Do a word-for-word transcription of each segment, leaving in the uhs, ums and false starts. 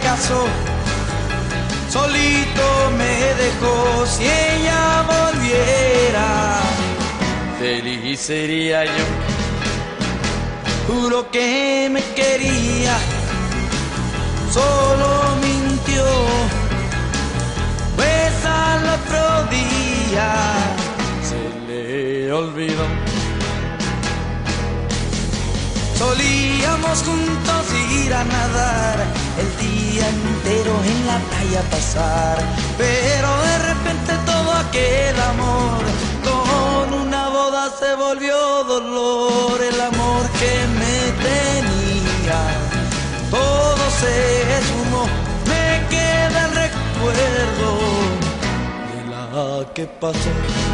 fracaso, solito me dejó. Si ella volviera, feliz sería yo. Juro que me quería, solo mintió, pues al otro día se le olvidó. Solíamos juntos ir a nadar, el día entero en la playa pasar, pero de repente todo aquel amor con una boda se volvió dolor. El amor que me tenía, todo se esfumó, me queda el recuerdo de la que pasó.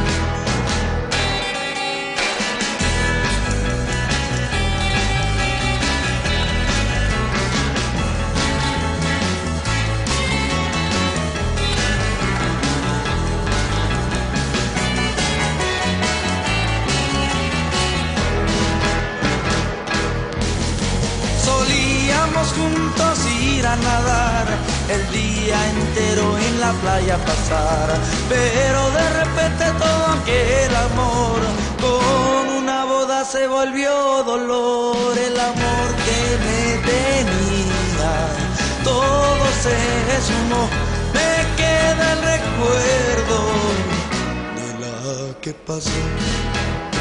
Solíamos juntos ir a nadar, el día entero en la playa pasar, pero de repente todo aquel amor con una boda se volvió dolor. El amor que me tenía, todo se esfumó, me queda el recuerdo de la que pasó.